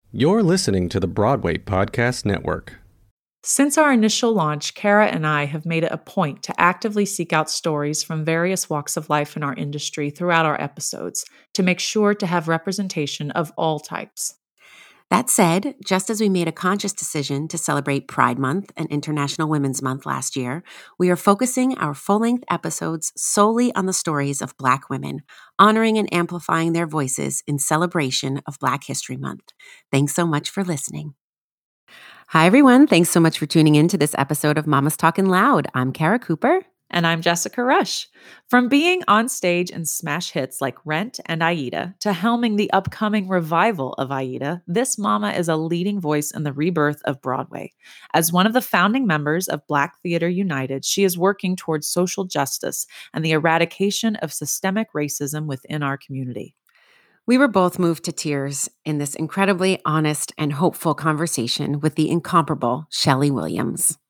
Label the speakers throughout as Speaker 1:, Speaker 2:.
Speaker 1: You're listening to the Broadway Podcast Network.
Speaker 2: Since our initial launch, Kara and I have made it a point to actively seek out stories from various walks of life in our industry throughout our episodes to make sure to have representation of all types.
Speaker 3: That said, just as we made a conscious decision to celebrate Pride Month and International Women's Month last year, we are focusing our full-length episodes solely on the stories of Black women, honoring and amplifying their voices in celebration of Black History Month. Thanks so much for listening. Hi, everyone. Thanks so much for tuning in to this episode of Mama's Talkin' Loud. I'm Kara Cooper.
Speaker 2: And I'm Jessica Rush. From being on stage in smash hits like Rent and Aida to helming the upcoming revival of Aida, this mama is a leading voice in the rebirth of Broadway. As one of the founding members of Black Theater United, she is working towards social justice and the eradication of systemic racism within our community.
Speaker 3: We were both moved to tears in this incredibly honest and hopeful conversation with the incomparable Shelley Williams.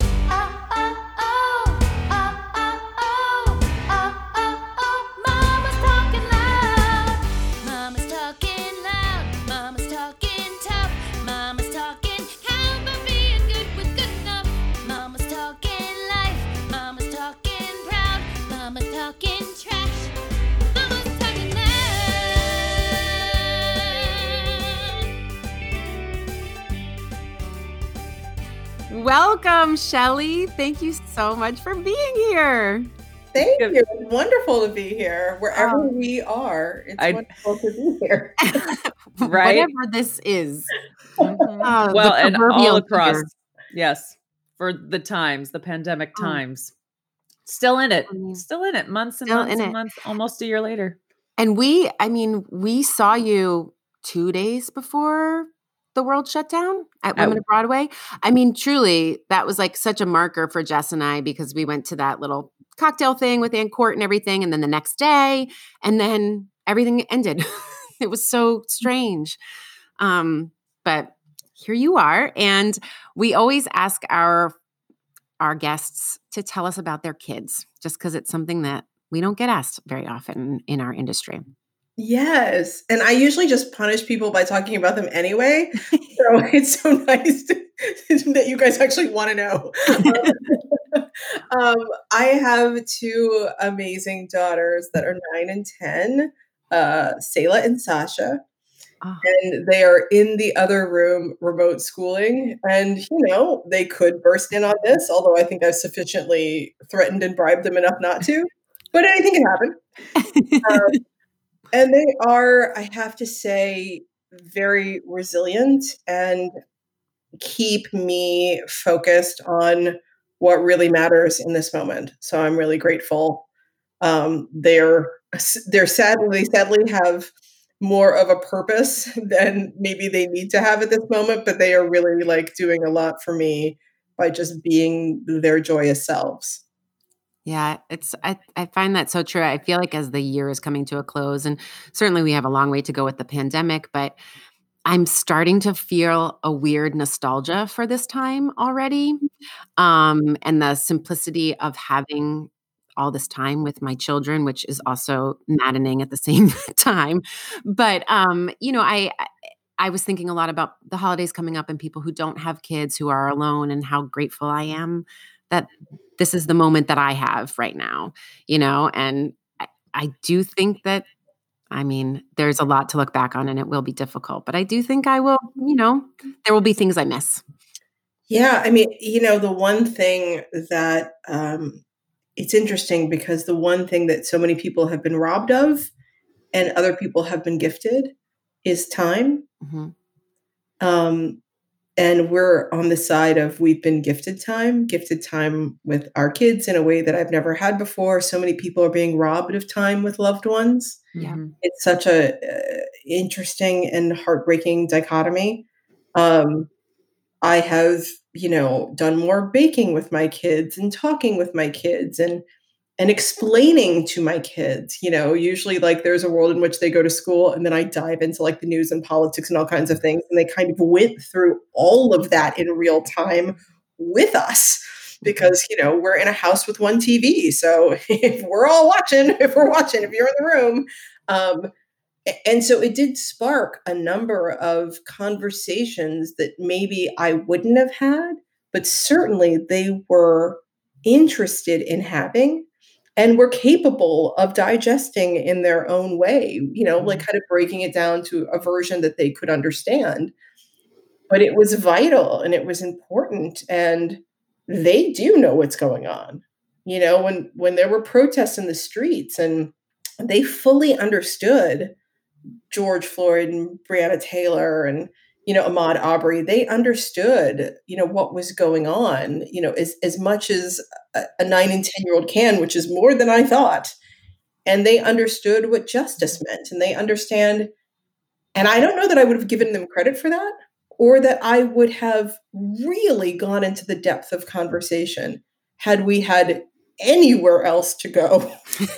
Speaker 3: Welcome, Shelley. Thank you so much for being here.
Speaker 4: Thank you. It's wonderful to be here. Wherever we are, it's wonderful to be here.
Speaker 3: Right? Whatever this is.
Speaker 2: Well, and all across. Yes. For the times, the pandemic times. Still in it. Still in it. Months and months and months, almost a year later.
Speaker 3: And we saw you 2 days before the world shut down at Women of Broadway. I mean, truly, that was like such a marker for Jess and I because we went to that little cocktail thing with Ann Court and everything. And then the next day, and then everything ended. It was so strange. But here you are. And we always ask our guests to tell us about their kids, just because it's something that we don't get asked very often in our industry.
Speaker 4: Yes. And I usually just punish people by talking about them anyway. So it's so nice that you guys actually want to know. I have two amazing daughters that are 9 and 10, Selah and Sasha. Oh. And they are in the other room remote schooling. And, they could burst in on this, although I think I've sufficiently threatened and bribed them enough not to. But anything can happen. And they are, I have to say, very resilient and keep me focused on what really matters in this moment. So I'm really grateful. They're sadly have more of a purpose than maybe they need to have at this moment, but they are really doing a lot for me by just being their joyous selves.
Speaker 3: Yeah, I find that so true. I feel like as the year is coming to a close, and certainly we have a long way to go with the pandemic, but I'm starting to feel a weird nostalgia for this time already. And the simplicity of having all this time with my children, which is also maddening at the same time. But, I was thinking a lot about the holidays coming up and people who don't have kids, who are alone, and how grateful I am that this is the moment that I have right now, and I do think that, there's a lot to look back on and it will be difficult, but I do think I will, there will be things I miss.
Speaker 4: Yeah. The one thing that, it's interesting because the one thing that so many people have been robbed of and other people have been gifted is time. Mm-hmm. And we're on the side of we've been gifted time with our kids in a way that I've never had before. So many people are being robbed of time with loved ones. Yeah. It's such a interesting and heartbreaking dichotomy. I have, done more baking with my kids and talking with my kids and explaining to my kids, usually there's a world in which they go to school and then I dive into the news and politics and all kinds of things. And they kind of went through all of that in real time with us because, we're in a house with one TV. So if we're watching, if you're in the room, And so it did spark a number of conversations that maybe I wouldn't have had, but certainly they were interested in having and were capable of digesting in their own way, like kind of breaking it down to a version that they could understand. But it was vital and it was important. And they do know what's going on. When there were protests in the streets and they fully understood George Floyd and Breonna Taylor and, Ahmaud Arbery, they understood, what was going on, as much as a 9 and 10-year-old can, which is more than I thought. And they understood what justice meant. And they understand. And I don't know that I would have given them credit for that or that I would have really gone into the depth of conversation had we had anywhere else to go.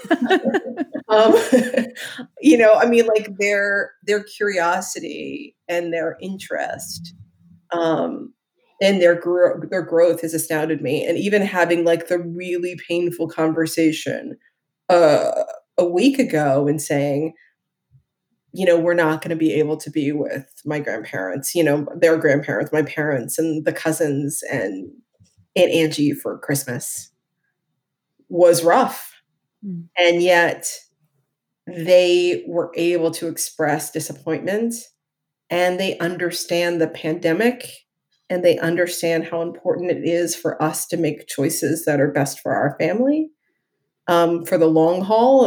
Speaker 4: Like their curiosity and their interest, and their growth has astounded me. And even having like the really painful conversation a week ago and saying, we're not going to be able to be with my grandparents, their grandparents, my parents, and the cousins and Aunt Angie for Christmas was rough. And yet they were able to express disappointment, and they understand the pandemic, and they understand how important it is for us to make choices that are best for our family, for the long haul.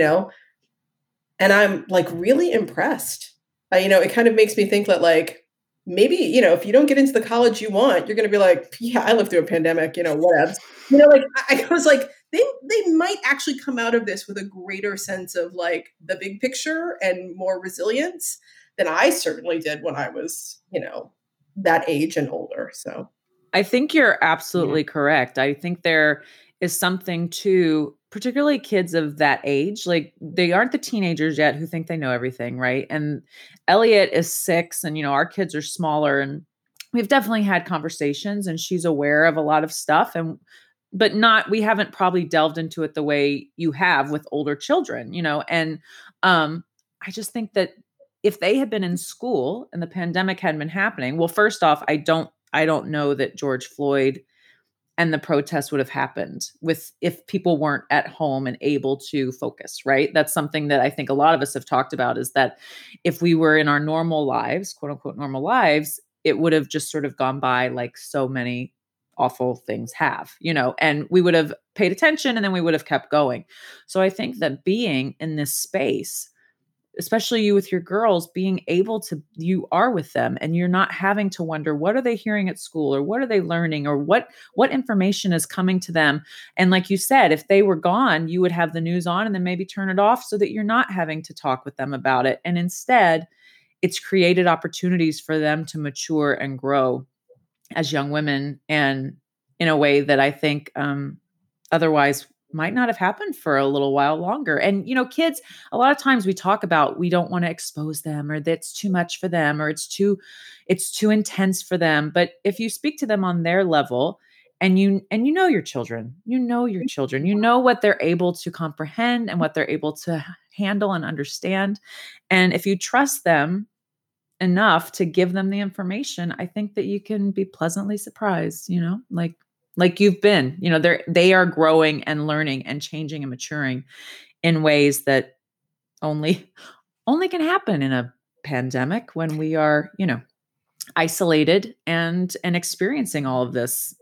Speaker 4: And I'm like really impressed. It kind of makes me think that like, maybe, if you don't get into the college you want, you're going to be like, yeah, I lived through a pandemic, whatevs. Like I was like, they might actually come out of this with a greater sense of like the big picture and more resilience than I certainly did when I was, that age and older. So
Speaker 2: I think you're absolutely correct. I think there is something to particularly kids of that age. Like they aren't the teenagers yet who think they know everything, right? And Elliot is 6 and, our kids are smaller, and we've definitely had conversations and she's aware of a lot of stuff, but we haven't probably delved into it the way you have with older children, and I just think that if they had been in school and the pandemic hadn't been happening, well, first off, I don't know that George Floyd and the protests would have happened if people weren't at home and able to focus, right? That's something that I think a lot of us have talked about, is that if we were in our normal lives, quote unquote normal lives, it would have just sort of gone by like so many awful things have, and we would have paid attention and then we would have kept going. So I think that being in this space, especially you with your girls, being able to, you are with them and you're not having to wonder, what are they hearing at school or what are they learning or what information is coming to them? And like you said, if they were gone, you would have the news on and then maybe turn it off so that you're not having to talk with them about it. And instead, it's created opportunities for them to mature and grow as young women, and in a way that I think otherwise might not have happened for a little while longer. And, kids, a lot of times we talk about, we don't want to expose them, or that's too much for them, or it's too intense for them. But if you speak to them on their level and you know your children, you know what they're able to comprehend and what they're able to handle and understand. And if you trust them enough to give them the information, I think that you can be pleasantly surprised, like you've been, they are growing and learning and changing and maturing in ways that only can happen in a pandemic when we are, isolated and experiencing all of this.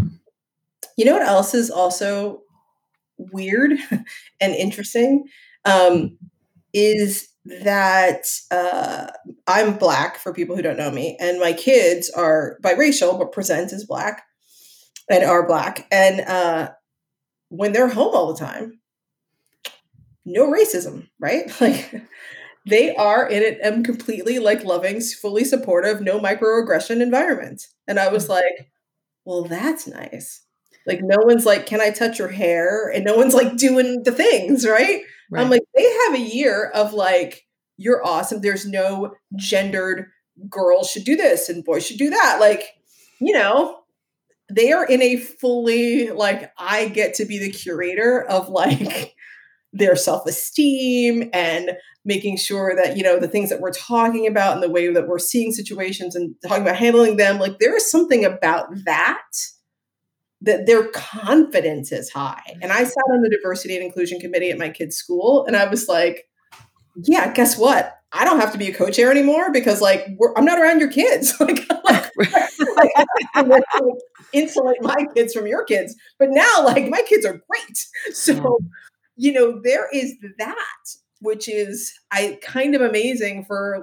Speaker 4: You know what else is also weird and interesting, is that I'm Black, for people who don't know me, and my kids are biracial but present as Black and are Black. And when they're home all the time, no racism, right? Like they are in it and completely like loving, fully supportive, no microaggression environment. And I was like, well, that's nice. Like no one's like, can I touch your hair? And no one's like doing the things, right? I'm like, they have a year of like, you're awesome. There's no gendered girls should do this and boys should do that. Like, they are in a fully like, I get to be the curator of like their self-esteem and making sure that, the things that we're talking about and the way that we're seeing situations and talking about handling them, like there is something about that their confidence is high. And I sat on the diversity and inclusion committee at my kid's school, and I was like, yeah, guess what? I don't have to be a co-chair anymore because I'm not around your kids. I have to insulate my kids from your kids. But now my kids are great. So, there is that, which is kind of amazing for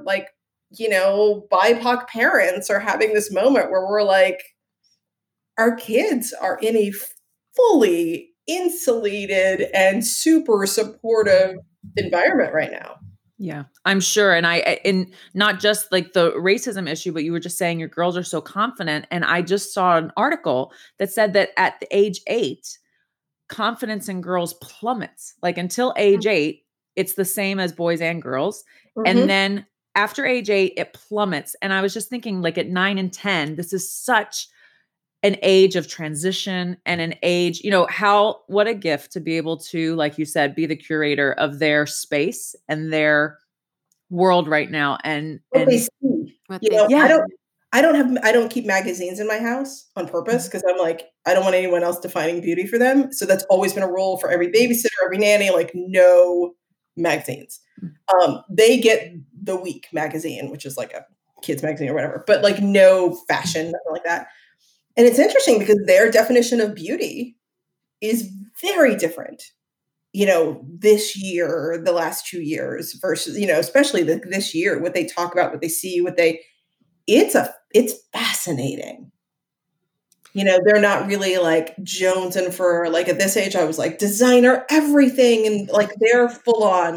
Speaker 4: BIPOC parents are having this moment where we're like, our kids are in a fully insulated and super supportive environment right now.
Speaker 2: Yeah, I'm sure. And not just the racism issue, but you were just saying your girls are so confident. And I just saw an article that said that at the age 8, confidence in girls plummets. Until age 8, it's the same as boys and girls. Mm-hmm. And then after age 8, it plummets. And I was just thinking at 9 and 10, this is such an age of transition and an age, what a gift to be able to, like you said, be the curator of their space and their world right now. And
Speaker 4: they see. I don't keep magazines in my house on purpose because I'm I don't want anyone else defining beauty for them. So that's always been a rule for every babysitter, every nanny, no magazines. They get the Week magazine, which is a kids magazine or whatever, but no fashion, nothing like that. And it's interesting because their definition of beauty is very different, this year, the last 2 years versus, especially this year, what they talk about, what they see, it's fascinating. They're not really jonesing for at this age, I was designer everything. And they're full on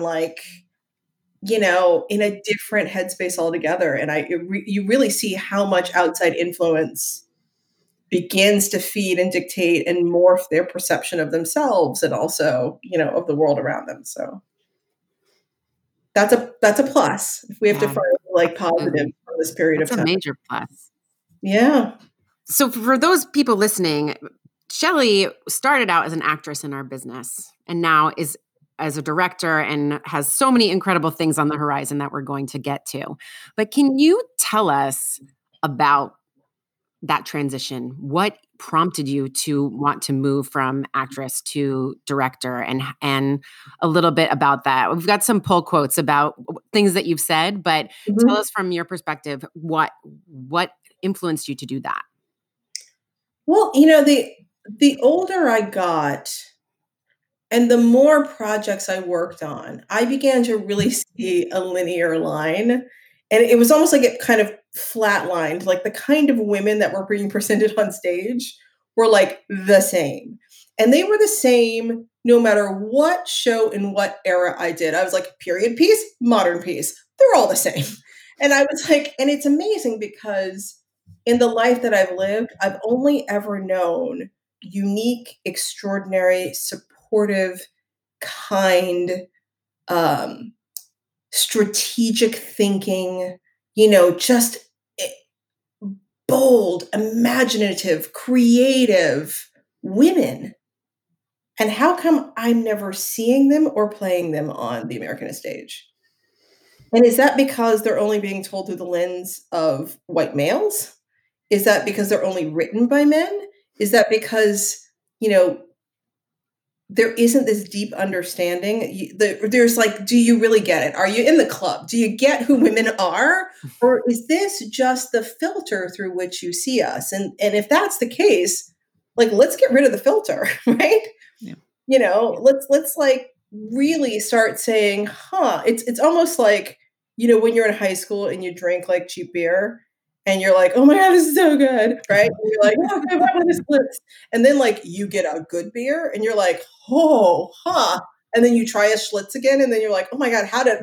Speaker 4: in a different headspace altogether. And you really see how much outside influence begins to feed and dictate and morph their perception of themselves and also, of the world around them. So that's a plus if we have to find positive from this period of time.
Speaker 3: That's a major plus.
Speaker 4: Yeah.
Speaker 3: So for those people listening, Shelly started out as an actress in our business and now is as a director and has so many incredible things on the horizon that we're going to get to. But can you tell us about that transition? What prompted you to want to move from actress to director and a little bit about that? We've got some pull quotes about things that you've said, but tell us from your perspective, what influenced you to do that?
Speaker 4: Well, the older I got and the more projects I worked on, I began to really see a linear line. And it was almost it kind of flatlined, the kind of women that were being presented on stage were the same. And they were the same no matter what show in what era I did. I was period piece, modern piece. They're all the same. And I was and it's amazing because in the life that I've lived, I've only ever known unique, extraordinary, supportive, kind, strategic thinking, just bold, imaginative, creative women. And how come I'm never seeing them or playing them on the American stage? And is that because they're only being told through the lens of white males? Is that because they're only written by men? Is that because, there isn't this deep understanding? There's do you really get it? Are you in the club? Do you get who women are? Or is this just the filter through which you see us? And if that's the case, let's get rid of the filter, right? Yeah. Let's really start saying, it's almost when you're in high school and you drink cheap beer and you're oh my God, this is so good, right? And you're oh, okay, I want Schlitz. And then you get a good beer and you're and then you try a Schlitz again and then you're oh my God, how did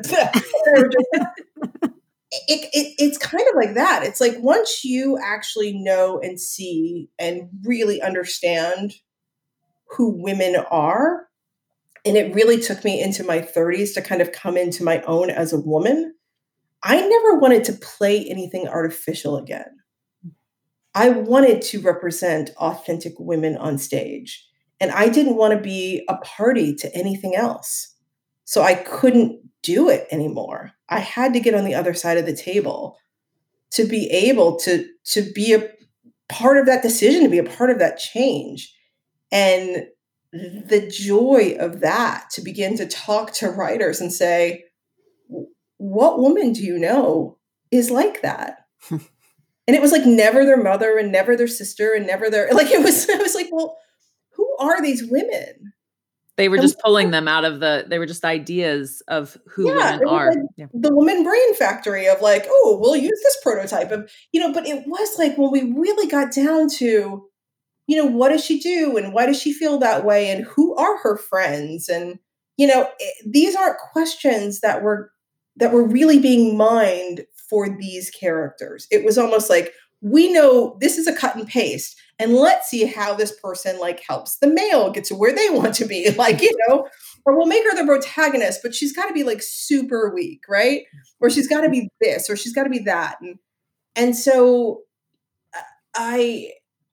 Speaker 4: it's kind of like that. It's once you actually know and see and really understand who women are, and it really took me into my 30s to kind of come into my own as a woman, I never wanted to play anything artificial again. I wanted to represent authentic women on stage, and I didn't want to be a party to anything else. So I couldn't do it anymore. I had to get on the other side of the table to be able to be a part of that decision, to be a part of that change. And the joy of that, to begin to talk to writers and say, what woman do you know is like that? And it was like never their mother and never their sister and never their, like, I was like, well, who are these women?
Speaker 2: They were just pulling them out of they were just ideas of who women are.
Speaker 4: Like the woman brain factory of like, oh, we'll use this prototype of, but it was like when we really got down to, what does she do and why does she feel that way and who are her friends? And, these aren't questions that were really being mined for these characters. It was almost like, we know this is a cut and paste, and let's see how this person like helps the male get to where they want to be, like, or we'll make her the protagonist, but she's got to be like super weak, right? Or she's got to be this, or she's got to be that. And so I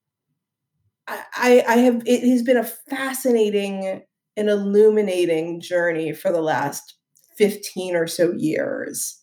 Speaker 4: have, it has been a fascinating and illuminating journey for the last 15 or so years.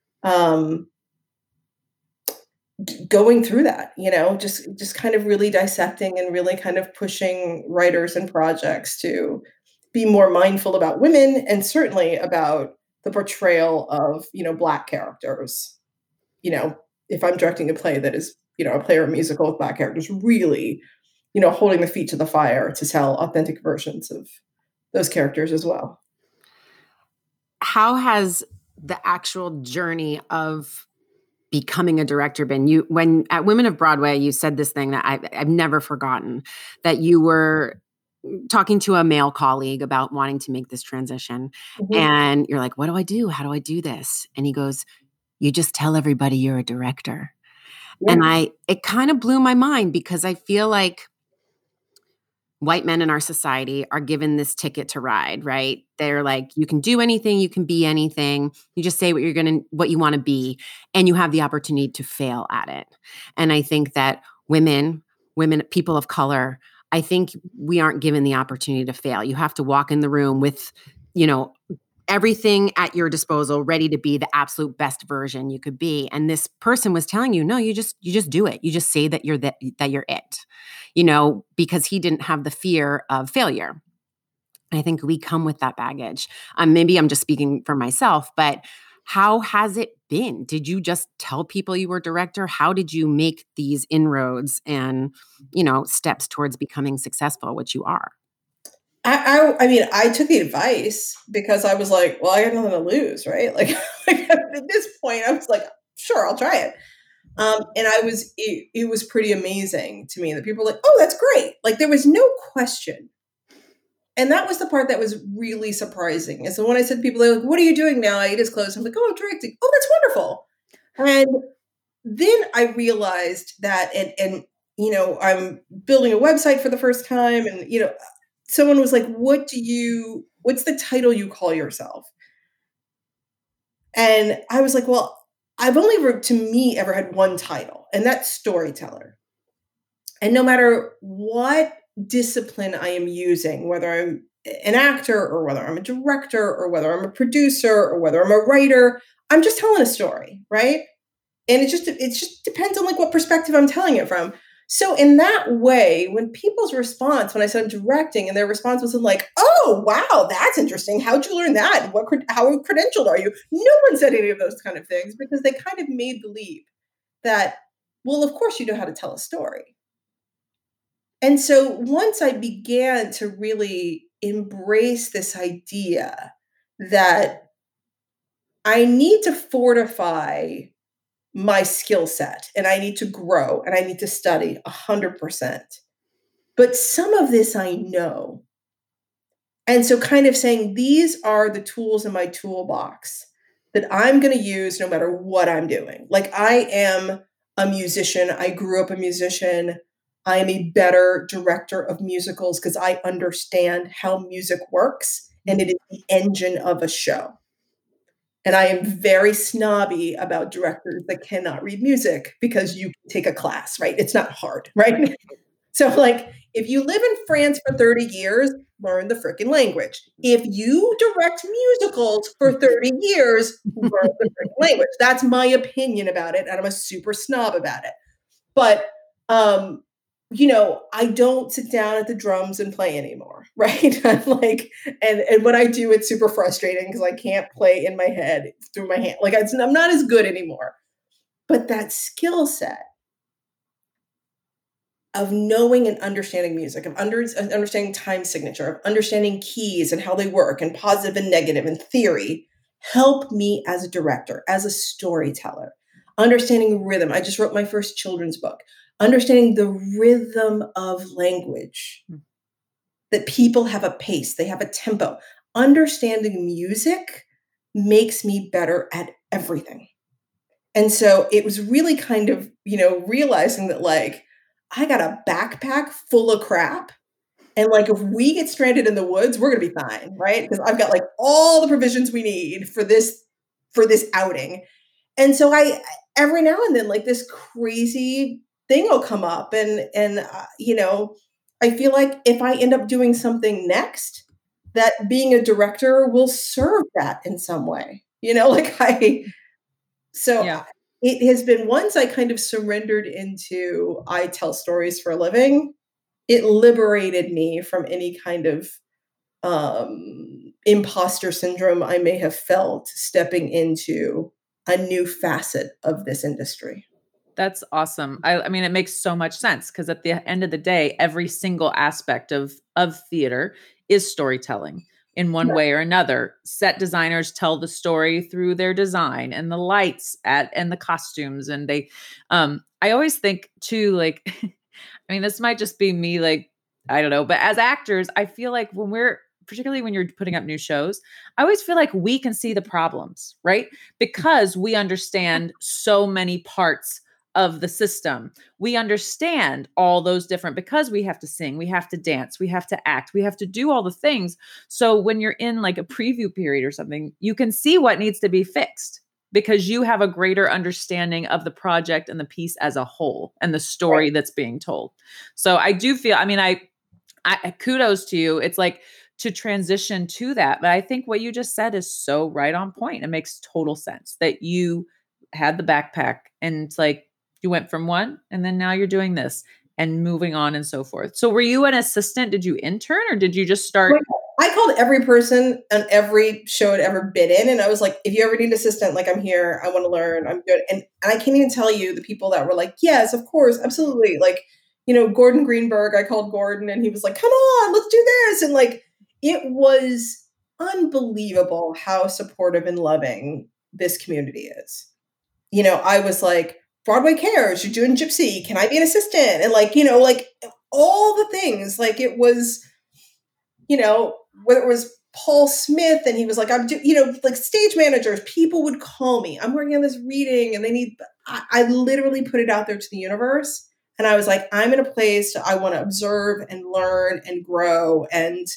Speaker 4: Going through that, just kind of really dissecting and really kind of pushing writers and projects to be more mindful about women and certainly about the portrayal of, Black characters. If I'm directing a play that is, a play or a musical with Black characters, really, holding the feet to the fire to tell authentic versions of those characters as well.
Speaker 3: How has the actual journey of becoming a director been? When at Women of Broadway, you said this thing that I've never forgotten, that you were talking to a male colleague about wanting to make this transition. Mm-hmm. And you're like, what do I do? How do I do this? And he goes, you just tell everybody you're a director. Yeah. And it kind of blew my mind, because I feel like white men in our society are given this ticket to ride, right? They're like, you can do anything, you can be anything. You just say what you want to be, and you have the opportunity to fail at it. And I think that women, people of color, I think we aren't given the opportunity to fail. You have to walk in the room with, everything at your disposal, ready to be the absolute best version you could be. And this person was telling you, no, you just do it. You just say that you're it, because he didn't have the fear of failure. I think we come with that baggage. Maybe I'm just speaking for myself, but how has it been? Did you just tell people you were a director? How did you make these inroads and, steps towards becoming successful, which you are?
Speaker 4: I took the advice because I was like, well, I got nothing to lose, right? Like at this point, I was like, sure, I'll try it. And it was pretty amazing to me that people were like, oh, that's great. Like there was no question. And that was the part that was really surprising. And so when I said to people, they're like, what are you doing now? Aida's closed. I'm like, oh, I'm directing. Oh, that's wonderful. And then I realized that, and I'm building a website for the first time, and, someone was like, what's the title you call yourself? And I was like, well, I've only, to me, ever had one title, and that's storyteller. And no matter what discipline I am using, whether I'm an actor or whether I'm a director or whether I'm a producer or whether I'm a writer, I'm just telling a story, right? And it just depends on like what perspective I'm telling it from. So in that way, when people's response, when I said I'm directing, and their response wasn't like, oh, wow, that's interesting. How'd you learn that? How credentialed are you? No one said any of those kind of things, because they kind of made the leap that, well, of course you know how to tell a story. And so once I began to really embrace this idea that I need to fortify my skill set, and I need to grow, and I need to study 100%. But some of this I know. And so kind of saying, these are the tools in my toolbox that I'm going to use no matter what I'm doing. Like I am a musician. I grew up a musician. I am a better director of musicals because I understand how music works, and it is the engine of a show. And I am very snobby about directors that cannot read music, because you can take a class, right? It's not hard, right? So like, if you live in France for 30 years, learn the freaking language. If you direct musicals for 30 years, learn the freaking language. That's my opinion about it. And I'm a super snob about it. But, I don't sit down at the drums and play anymore. Right. I'm like, and when I do, it's super frustrating because I can't play in my head through my hand. Like I'm not as good anymore. But that skill set of knowing and understanding music, of understanding time signature, of understanding keys and how they work and positive and negative and theory, help me as a director, as a storyteller, understanding rhythm. I just wrote my first children's book, understanding the rhythm of language, that people have a pace, they have a tempo. Understanding music makes me better at everything. And so it was really kind of, realizing that like, I got a backpack full of crap. And like, if we get stranded in the woods, we're going to be fine. Right. Because I've got like all the provisions we need for this outing. And so every now and then, like this crazy thing will come up and I feel like if I end up doing something next, that being a director will serve that in some way, So it has been, once I kind of surrendered into, I tell stories for a living, it liberated me from any kind of imposter syndrome I may have felt stepping into a new facet of this industry.
Speaker 2: That's awesome. I mean, it makes so much sense because at the end of the day, every single aspect of theater is storytelling in one way or another. Set designers tell the story through their design and the lights and the costumes. And they, I always think too, like, I mean, this might just be me, like, I don't know, but as actors, I feel like particularly when you're putting up new shows, I always feel like we can see the problems, right? Because we understand so many parts of the system. We understand all those different, because we have to sing, we have to dance, we have to act, we have to do all the things. So when you're in like a preview period or something, you can see what needs to be fixed because you have a greater understanding of the project and the piece as a whole and the story that's being told. So I do feel, I mean, I kudos to you. It's like to transition to that. But I think what you just said is so right on point. It makes total sense that you had the backpack and it's like, you went from one and then now you're doing this and moving on and so forth. So were you an assistant? Did you intern or did you just start?
Speaker 4: I called every person on every show I'd ever been in. And I was like, if you ever need an assistant, like I'm here, I want to learn, I'm good. And I can't even tell you the people that were like, yes, of course, absolutely. Like, Gordon Greenberg, I called Gordon and he was like, come on, let's do this. And like, it was unbelievable how supportive and loving this community is. I was like, Broadway cares, you're doing Gypsy, can I be an assistant? And like, like all the things, like it was, whether it was Paul Smith and he was like, like stage managers, people would call me, I'm working on this reading and I literally put it out there to the universe. And I was like, I'm in a place I want to observe and learn and grow. And,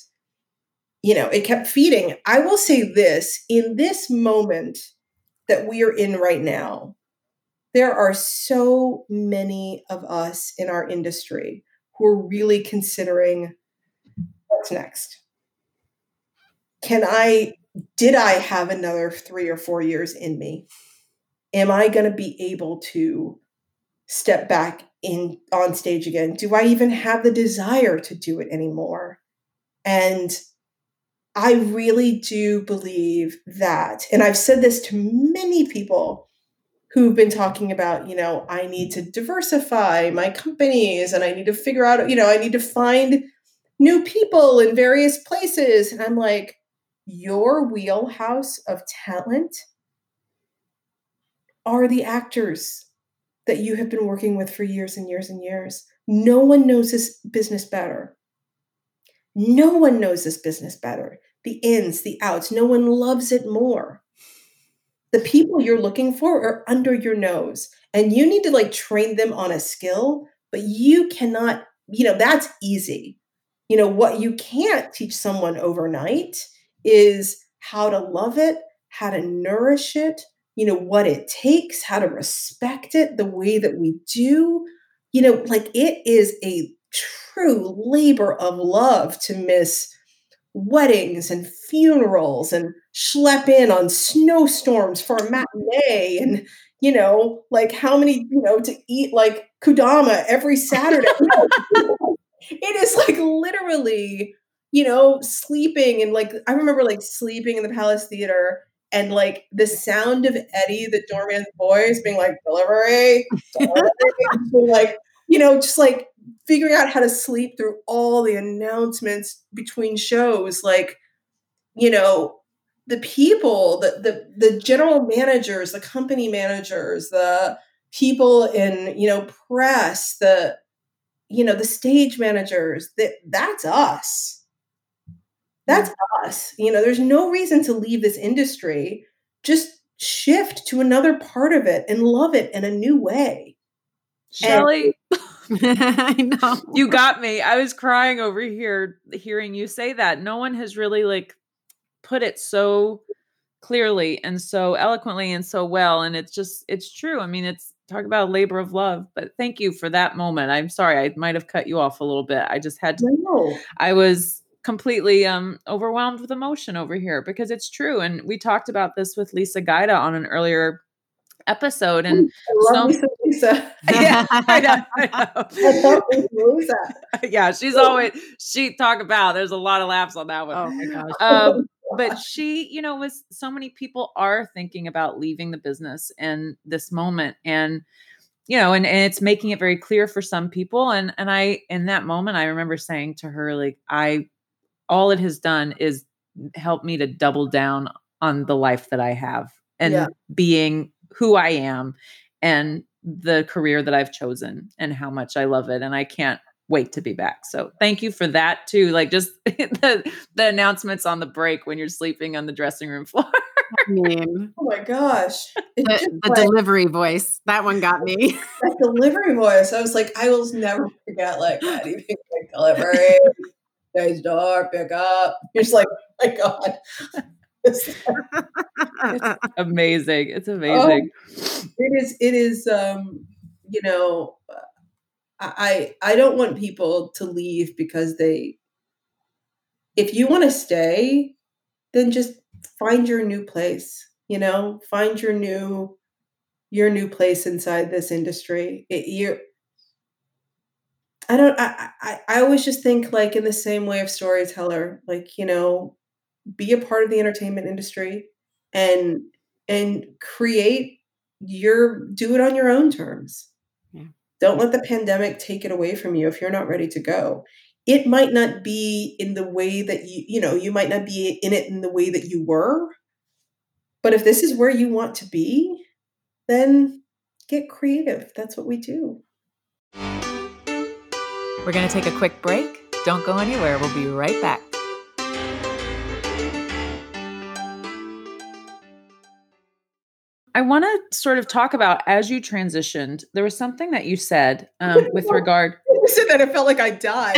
Speaker 4: it kept feeding. I will say this, in this moment that we are in right now, there are so many of us in our industry who are really considering what's next. Did I have another 3 or 4 years in me? Am I going to be able to step back on stage again? Do I even have the desire to do it anymore? And I really do believe that, and I've said this to many people who've been talking about, I need to diversify my companies and I need to figure out, I need to find new people in various places. And I'm like, your wheelhouse of talent are the actors that you have been working with for years and years and years. No one knows this business better. No one knows this business better. The ins, the outs, no one loves it more. The people you're looking for are under your nose and you need to like train them on a skill, but you cannot, that's easy. What you can't teach someone overnight is how to love it, how to nourish it, what it takes, how to respect it the way that we do. Like it is a true labor of love to miss weddings and funerals and schlep in on snowstorms for a matinee and, like how many, to eat like Kudama every Saturday. It is like literally, sleeping and like I remember like sleeping in the Palace Theater and like the sound of Eddie, the doorman's voice, being like delivery, being like, just like figuring out how to sleep through all the announcements between shows, like, the people, the general managers, the company managers, the people in, press, the stage managers, that's us. That's us. There's no reason to leave this industry. Just shift to another part of it and love it in a new way.
Speaker 2: Shelley,
Speaker 3: I know.
Speaker 2: you got me. I was crying over here hearing you say that. No one has really like put it so clearly and so eloquently and so well. And it's true. I mean, it's talk about a labor of love, but thank you for that moment. I'm sorry. I might've cut you off a little bit. I just had to,
Speaker 4: No.
Speaker 2: I was completely overwhelmed with emotion over here because it's true. And we talked about this with Lisa Gaida on an earlier episode. And
Speaker 4: I love Lisa.
Speaker 2: Yeah, I know.
Speaker 4: I love Lisa.
Speaker 2: Yeah, she talk about, there's a lot of laughs on that one.
Speaker 3: Oh my gosh.
Speaker 2: But she, was so many people are thinking about leaving the business in this moment. And, and it's making it very clear for some people. And I, in that moment, I remember saying to her, like, all it has done is help me to double down on the life that I have and being who I am and the career that I've chosen and how much I love it. And I can't wait to be back. So thank you for that too. Like just the announcements on the break when you're sleeping on the dressing room floor.
Speaker 3: I mean,
Speaker 4: oh my gosh.
Speaker 3: The delivery voice, that one got me.
Speaker 4: That delivery voice. I was like, I will never forget like that. Even like delivery, guy's door, pick up. You're just like, oh my God.
Speaker 2: It's amazing. It's amazing.
Speaker 4: It is, I don't want people to leave because if you want to stay, then just find your new place, find your new place inside this industry. I always just think like in the same way of storyteller, like, be a part of the entertainment industry and do it on your own terms.
Speaker 3: Yeah.
Speaker 4: Don't let the pandemic take it away from you if you're not ready to go. It might not be in the way that you might not be in it in the way that you were, but if this is where you want to be, then get creative. That's what we do.
Speaker 2: We're going to take a quick break. Don't go anywhere. We'll be right back. I want to sort of talk about as you transitioned, there was something that you said with regard.
Speaker 4: You said that it felt like I died.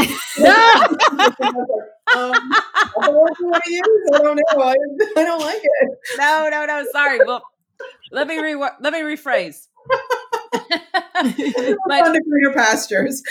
Speaker 4: I don't know. I don't like it.
Speaker 2: No. Sorry. Well, let me rephrase.
Speaker 4: But, on to greener pastures.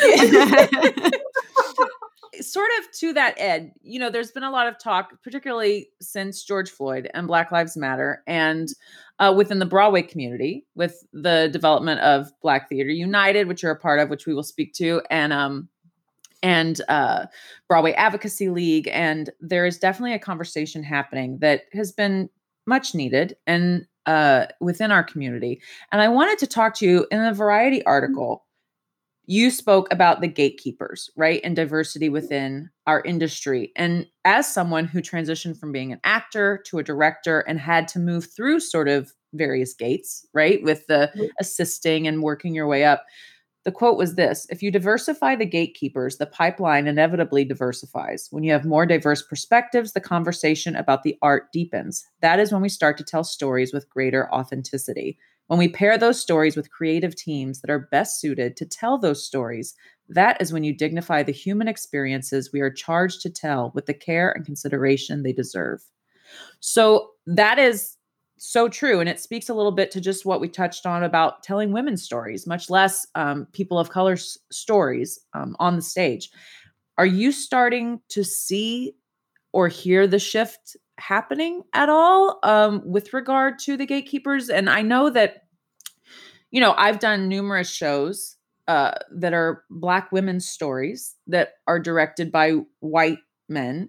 Speaker 2: Sort of to that end, there's been a lot of talk, particularly since George Floyd and Black Lives Matter, and within the Broadway community, with the development of Black Theater United, which you're a part of, which we will speak to, and Broadway Advocacy League, and there is definitely a conversation happening that has been much needed and within our community. And I wanted to talk to you in a Variety article. You spoke about the gatekeepers, right? And diversity within our industry. And as someone who transitioned from being an actor to a director and had to move through sort of various gates, right? With the assisting and working your way up. The quote was this: if you diversify the gatekeepers, the pipeline inevitably diversifies. When you have more diverse perspectives, the conversation about the art deepens. That is when we start to tell stories with greater authenticity. When we pair those stories with creative teams that are best suited to tell those stories, that is when you dignify the human experiences we are charged to tell with the care and consideration they deserve. So that is so true. And it speaks a little bit to just what we touched on about telling women's stories, much less people of color stories on the stage. Are you starting to see or hear the shift happening at all with regard to the gatekeepers? And I know that, I've done numerous shows that are Black women's stories that are directed by white men,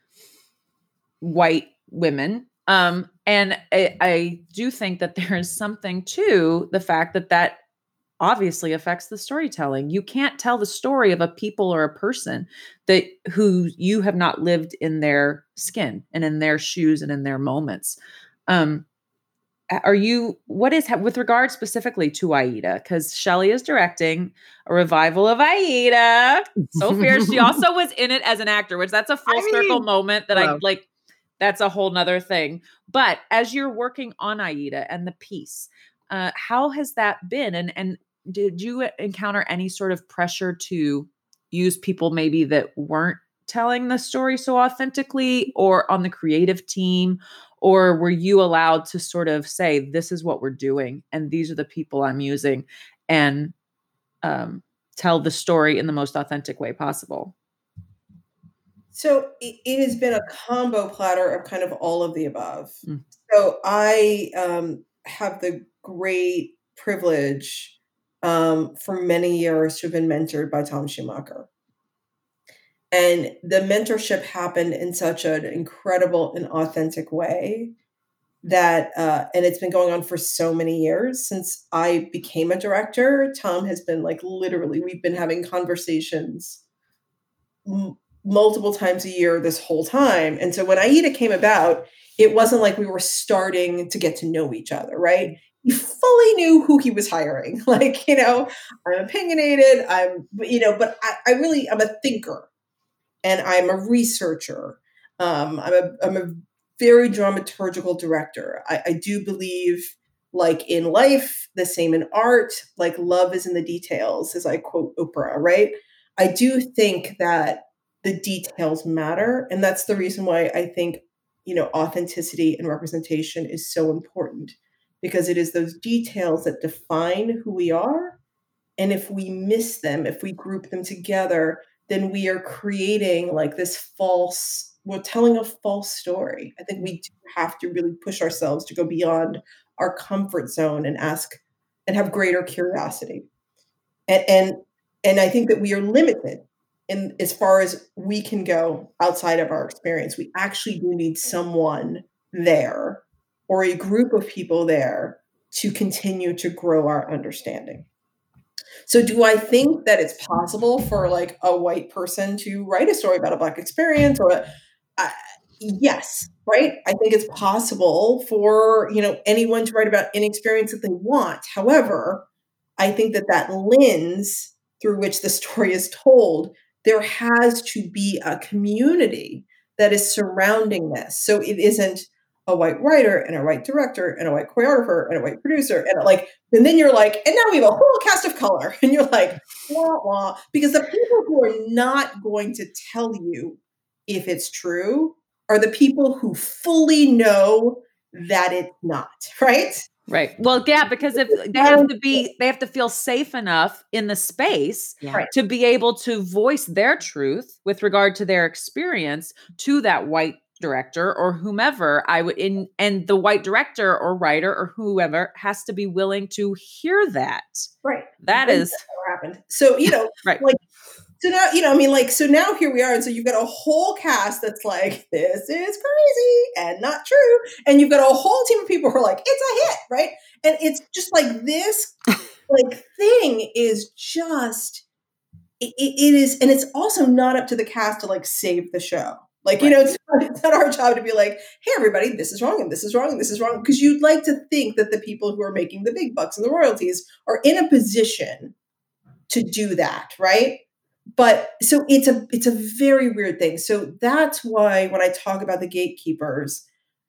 Speaker 2: white women. And I do think that there is something to the fact that obviously affects the storytelling. You can't tell the story of a people or a person who you have not lived in their skin and in their shoes and in their moments. What is with regard specifically to Aida? Because Shelley is directing a revival of Aida. So fierce. She also was in it as an actor, which that's a full circle moment that I like. That's a whole nother thing. But as you're working on Aida and the piece, how has that been? And did you encounter any sort of pressure to use people maybe that weren't telling the story so authentically, or on the creative team? Or were you allowed to sort of say, this is what we're doing, and these are the people I'm using, and tell the story in the most authentic way possible?
Speaker 4: So it has been a combo platter of kind of all of the above. So I have the great privilege for many years to have been mentored by Tom Schumacher. And the mentorship happened in such an incredible and authentic way that, and it's been going on for so many years since I became a director. Tom has been like, literally, we've been having conversations multiple times a year this whole time. And so when Aida came about, it wasn't like we were starting to get to know each other, right? He fully knew who he was hiring. Like, I'm opinionated, but I'm a thinker and I'm a researcher. I'm a very dramaturgical director. I do believe, like in life, the same in art, like love is in the details, as I quote Oprah, right? I do think that the details matter. And that's the reason why I think, authenticity and representation is so important, because it is those details that define who we are. And if we miss them, if we group them together, then we are creating like we're telling a false story. I think we do have to really push ourselves to go beyond our comfort zone and ask and have greater curiosity. And I think that we are limited in as far as we can go outside of our experience. We actually do need someone there or a group of people there to continue to grow our understanding. So do I think that it's possible for like a white person to write a story about a Black experience yes, right? I think it's possible for, anyone to write about any experience that they want. However, I think that lens through which the story is told, there has to be a community that is surrounding this. So it isn't a white writer and a white director and a white choreographer and a white producer and then you're like, and now we have a whole cast of color, and you're like, wah, wah, because the people who are not going to tell you if it's true are the people who fully know that it's not, right?
Speaker 2: Right. Well, yeah, because if they have to feel safe enough in the space to be able to voice their truth with regard to their experience to that white director or whomever and the white director or writer or whoever has to be willing to hear that.
Speaker 4: Right.
Speaker 2: That is
Speaker 4: what happened. So,
Speaker 2: right.
Speaker 4: Like, so now, so now here we are. And so you've got a whole cast that's like, this is crazy and not true. And you've got a whole team of people who are like, it's a hit, right? And it's just like this, like thing is just, it is, and it's also not up to the cast to like save the show. Like, it's not our job to be like, hey, everybody, this is wrong and this is wrong and this is wrong. Because you'd like to think that the people who are making the big bucks and the royalties are in a position to do that, right? But so it's a very weird thing. So that's why when I talk about the gatekeepers,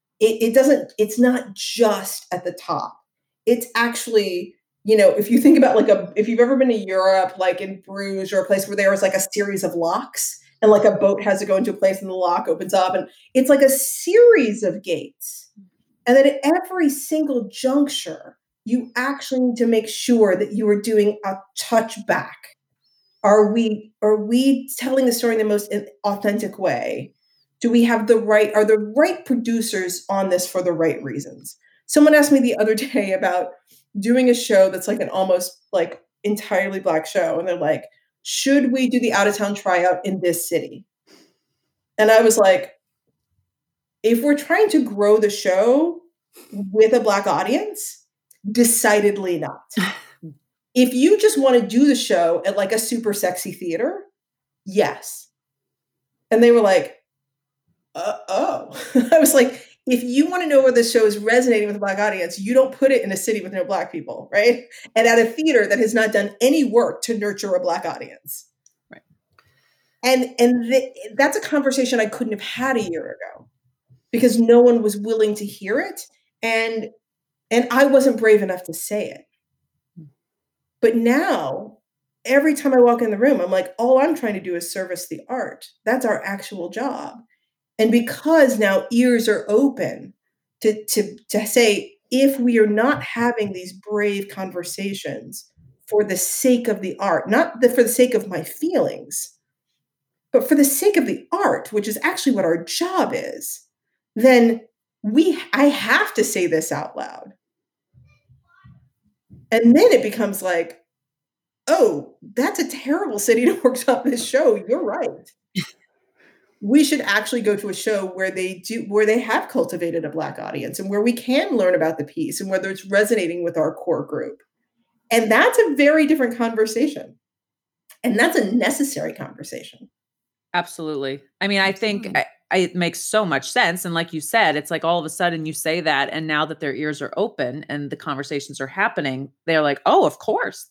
Speaker 4: it's not just at the top. It's actually, if you think about if you've ever been to Europe, like in Bruges or a place where there is like a series of locks and like a boat has to go into a place and the lock opens up and it's like a series of gates. And then at every single juncture, you actually need to make sure that you are doing a touchback. Are we telling the story in the most authentic way? Do we have are the right producers on this for the right reasons? Someone asked me the other day about doing a show that's like an almost like entirely Black show. And they're like, should we do the out of town tryout in this city? And I was like, if we're trying to grow the show with a Black audience, decidedly not. If you just want to do the show at like a super sexy theater, yes. And they were like, oh. I was like, if you want to know where the show is resonating with a Black audience, you don't put it in a city with no Black people, right? And at a theater that has not done any work to nurture a Black audience.
Speaker 2: Right.
Speaker 4: And that's a conversation I couldn't have had a year ago because no one was willing to hear it. And I wasn't brave enough to say it. But now, every time I walk in the room, I'm like, all I'm trying to do is service the art. That's our actual job. And because now ears are open to say, if we are not having these brave conversations for the sake of the art, not for the sake of my feelings, but for the sake of the art, which is actually what our job is, then I have to say this out loud. And then it becomes like, oh, that's a terrible city to workshop this show. You're right. We should actually go to a show where they have cultivated a Black audience and where we can learn about the piece and whether it's resonating with our core group. And that's a very different conversation. And that's a necessary conversation.
Speaker 2: Absolutely. I mean, I think it makes so much sense. And like you said, it's like all of a sudden you say that, and now that their ears are open and the conversations are happening, they're like, oh, of course,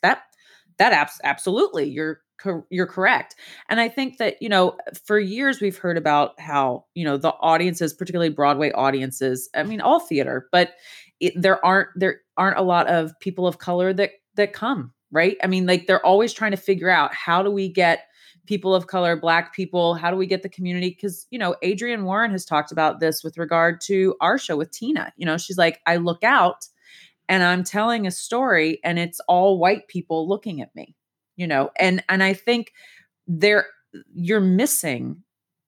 Speaker 2: absolutely. You're correct. And I think that, for years we've heard about how, the audiences, particularly Broadway audiences, I mean, all theater, but there aren't a lot of people of color that come, right? I mean, like they're always trying to figure out, how do we get people of color, Black people, how do we get the community? Because, Adrienne Warren has talked about this with regard to our show with Tina. She's like, I look out and I'm telling a story and it's all white people looking at me, and I think you're missing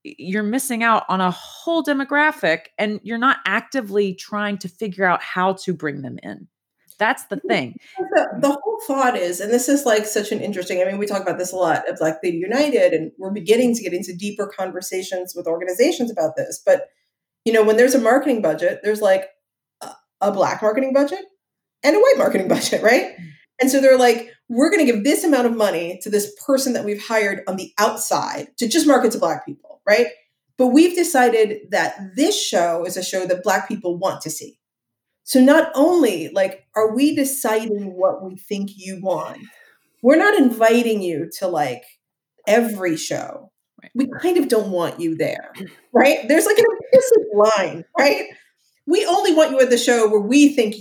Speaker 2: out on a whole demographic, and you're not actively trying to figure out how to bring them in. That's the thing.
Speaker 4: The whole thought is, and this is like such an interesting, I mean, we talk about this a lot at Black Theater United, and we're beginning to get into deeper conversations with organizations about this. But, when there's a marketing budget, there's like a Black marketing budget and a white marketing budget, right? And so they're like, we're going to give this amount of money to this person that we've hired on the outside to just market to Black people, right? But we've decided that this show is a show that Black people want to see. So not only like, are we deciding what we think you want? We're not inviting you to like every show. Right. We kind of don't want you there, right? There's like an implicit line, right? We only want you at the show where we think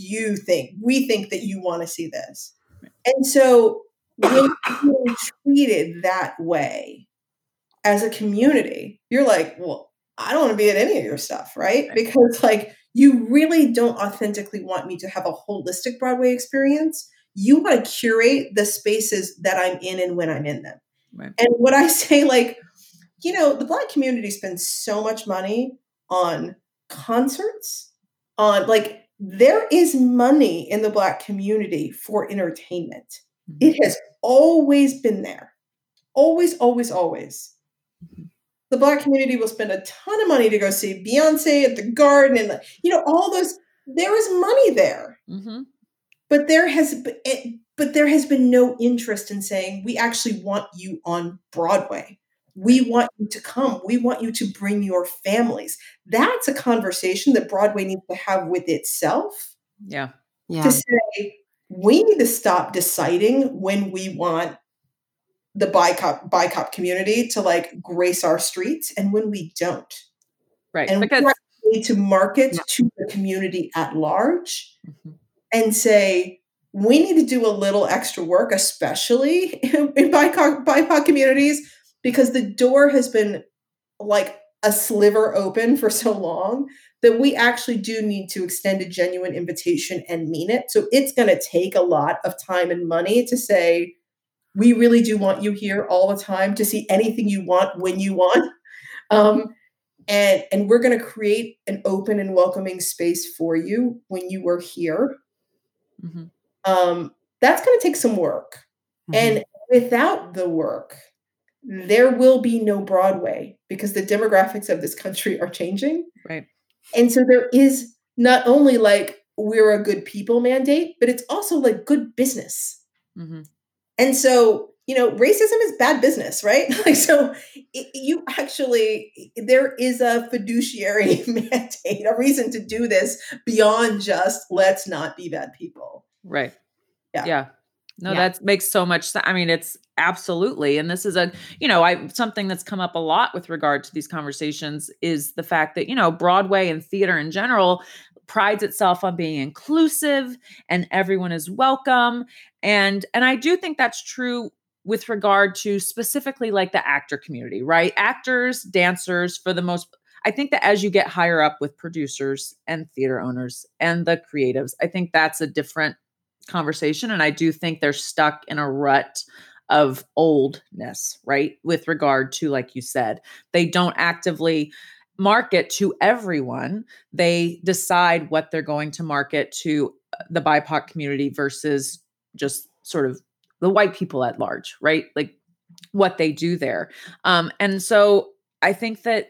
Speaker 4: that you want to see this. Right. And so when you're treated that way as a community, you're like, well, I don't want to be at any of your stuff, right? Because like, you really don't authentically want me to have a holistic Broadway experience. You want to curate the spaces that I'm in and when I'm in them. Right. And what I say, like, the Black community spends so much money on concerts, on like, there is money in the Black community for entertainment. Mm-hmm. It has always been there. Always, always, always. Mm-hmm. The Black community will spend a ton of money to go see Beyonce at the Garden and, all those. There is money there. Mm-hmm. But there has been no interest in saying, we actually want you on Broadway. We want you to come. We want you to bring your families. That's a conversation that Broadway needs to have with itself.
Speaker 2: Yeah.
Speaker 4: To say, we need to stop deciding when we want the BIPOC community to like grace our streets and when we don't.
Speaker 2: Right.
Speaker 4: And we need to market to the community at large and say, we need to do a little extra work, especially in BIPOC communities, because the door has been like a sliver open for so long that we actually do need to extend a genuine invitation and mean it. So it's going to take a lot of time and money to say, we really do want you here all the time to see anything you want when you want. and we're going to create an open and welcoming space for you when you are here.
Speaker 2: Mm-hmm.
Speaker 4: That's going to take some work.
Speaker 3: Mm-hmm.
Speaker 4: And without the work, there will be no Broadway because the demographics of this country are changing.
Speaker 2: Right.
Speaker 4: And so there is not only like we're a good people mandate, but it's also like good business.
Speaker 2: Mm-hmm.
Speaker 4: And so, racism is bad business, right? Like, so you actually, there is a fiduciary mandate, a reason to do this beyond just let's not be bad people.
Speaker 2: Right.
Speaker 4: Yeah.
Speaker 2: Yeah. No,
Speaker 3: Yeah.
Speaker 2: that makes so much sense. I mean, it's absolutely. And this is something that's come up a lot with regard to these conversations is the fact that, Broadway and theater in general prides itself on being inclusive and everyone is welcome. And I do think that's true with regard to specifically like the actor community, right? Actors, dancers, I think that as you get higher up with producers and theater owners and the creatives, I think that's a different conversation. And I do think they're stuck in a rut of oldness, right? With regard to, like you said, they don't actively market to everyone. They decide what they're going to market to the BIPOC community versus just sort of the white people at large, right? Like what they do there. And so I think that,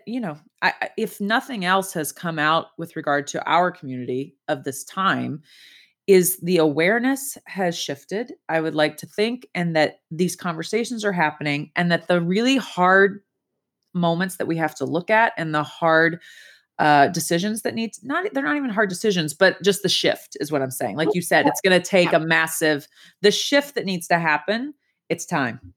Speaker 2: if nothing else has come out with regard to our community of this time, is the awareness has shifted, I would like to think, and that these conversations are happening and that the really hard moments that we have to look at and the hard decisions that they're not even hard decisions, but just the shift is what I'm saying. Like you said, it's going to take the shift that needs to happen. It's time.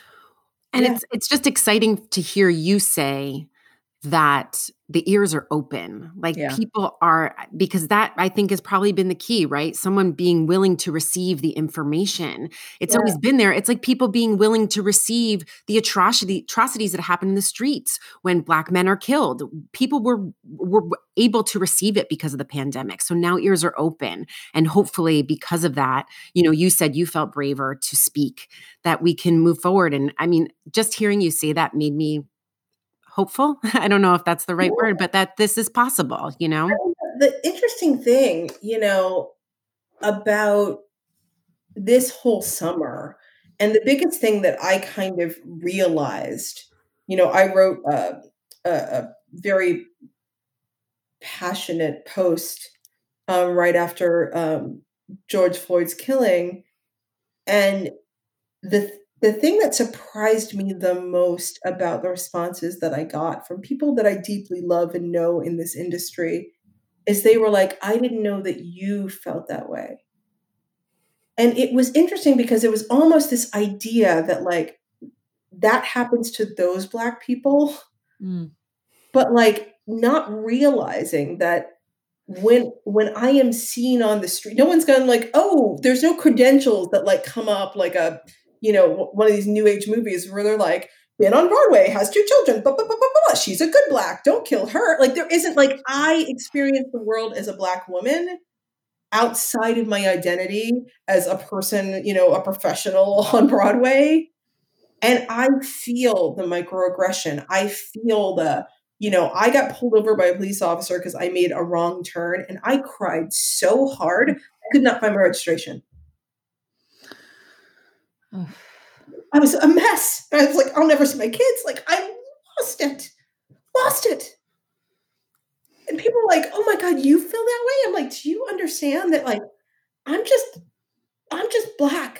Speaker 3: And it's just exciting to hear you say that the ears are open. Like people are, because that I think has probably been the key, right? Someone being willing to receive the information. It's always been there. It's like people being willing to receive the atrocities that happen in the streets when Black men are killed. People were able to receive it because of the pandemic. So now ears are open. And hopefully because of that, you said you felt braver to speak, that we can move forward. And I mean, just hearing you say that made me hopeful. I don't know if that's the right word, but that this is possible,
Speaker 4: The interesting thing, about this whole summer, and the biggest thing that I kind of realized, I wrote a very passionate post right after George Floyd's killing. And the thing that surprised me the most about the responses that I got from people that I deeply love and know in this industry is they were like, I didn't know that you felt that way. And it was interesting because it was almost this idea that like that happens to those Black people, but like not realizing that when I am seen on the street, no one's gonna like, oh, there's no credentials that like come up like a, one of these new age movies where they're like, been on Broadway, has 2 children, blah, blah, blah, blah, blah. She's a good Black, don't kill her. Like there isn't like, I experience the world as a Black woman outside of my identity as a person, a professional on Broadway. And I feel the microaggression. I feel I got pulled over by a police officer because I made a wrong turn and I cried so hard, I could not find my registration. I was a mess. I was like, I'll never see my kids. Like, I lost it. And people were like, oh my God, you feel that way? I'm like, do you understand that? Like, I'm just Black.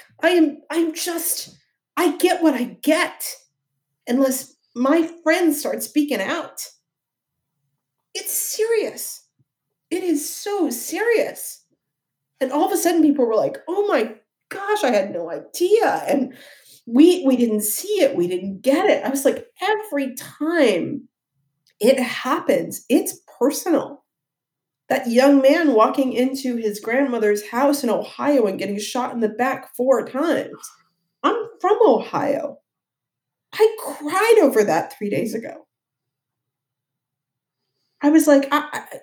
Speaker 4: I get what I get unless my friends start speaking out. It's serious. It is so serious. And all of a sudden people were like, oh my gosh, I had no idea. And we didn't see it. We didn't get it. I was like, every time it happens, it's personal. That young man walking into his grandmother's house in Ohio and getting shot in the back 4 times. I'm from Ohio. I cried over that 3 days ago. I was like, I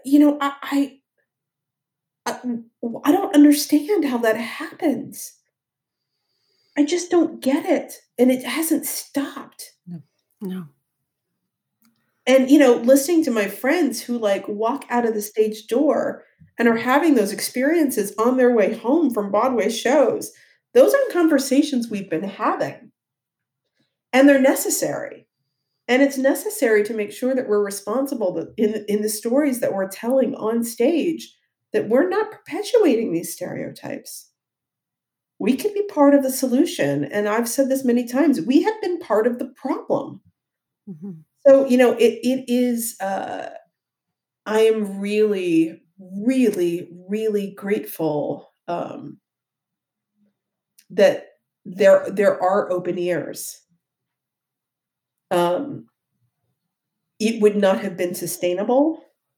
Speaker 4: don't understand how that happens. I just don't get it. And it hasn't stopped.
Speaker 3: No.
Speaker 4: And, listening to my friends who like walk out of the stage door and are having those experiences on their way home from Broadway shows, those are conversations we've been having, and they're necessary. And it's necessary to make sure that we're responsible in the stories that we're telling on stage, that we're not perpetuating these stereotypes. We can be part of the solution. And I've said this many times, we have been part of the problem.
Speaker 3: Mhm.
Speaker 4: So, it is, I am really, really, really grateful that there are open ears. Um, it would not have been sustainable,